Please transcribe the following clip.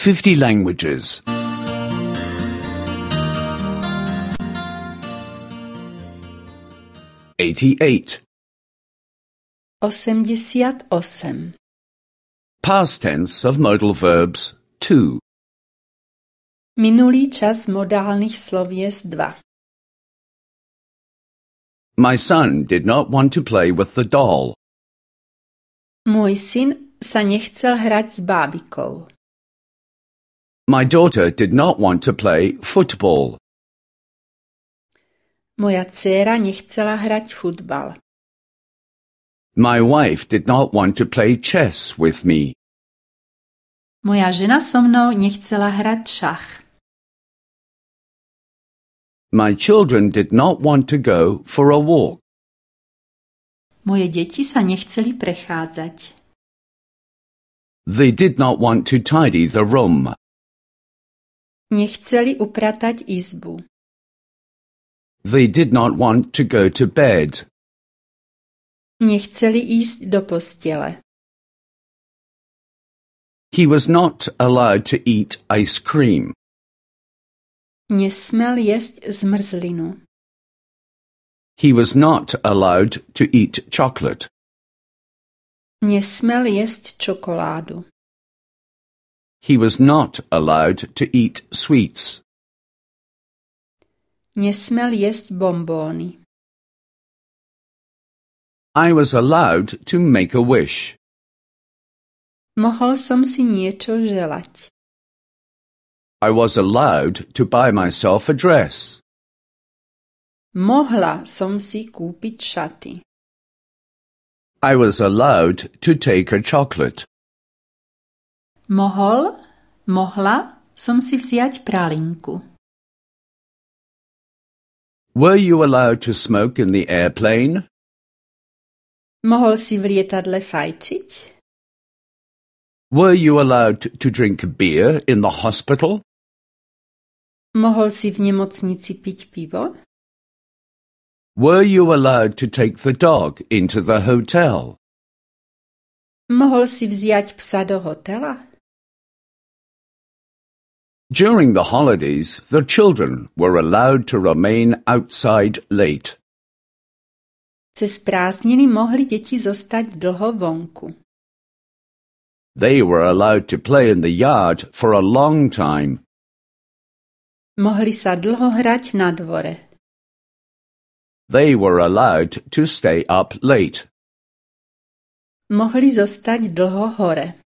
50 languages. 88. 88. Past tense of modal verbs 2. Minulý čas modálnych slovies 2. My son did not want to play with the doll. Môj syn sa nechcel hrať s bábikou. My daughter did not want to play football. Moja dcéra nechcela hrať futbal. My wife did not want to play chess with me. Moja žena so mnou nechcela hrať šach. My children did not want to go for a walk. Moje deti sa nechceli prechádzať. They did not want to tidy the room. Nechceli upratať izbu. They did not want to go to bed. Nechceli ísť do postele. He was not allowed to eat ice cream. Nesmel jesť zmrzlinu. He was not allowed to eat chocolate. Nesmel jesť čokoládu. He was not allowed to eat sweets. Nesmel jesť bombóny. I was allowed to make a wish. Mohol som si niečo želať. I was allowed to buy myself a dress. Mohla som si kúpiť šaty. I was allowed to take a chocolate. Mohla som si vziať pralinku. Were you allowed to smoke in the airplane? Mohol si v lietadle fajčiť? Were you allowed to drink beer in the hospital? Mohol si v nemocnici piť pivo? Were you allowed to take the dog into the hotel? Mohol si vziať psa do hotela? During the holidays, the children were allowed to remain outside late. Cez prázdniny mohli deti zostať dlho vonku. They were allowed to play in the yard for a long time. Mohli sa dlho hrať na dvore. They were allowed to stay up late. Mohli zostať dlho hore.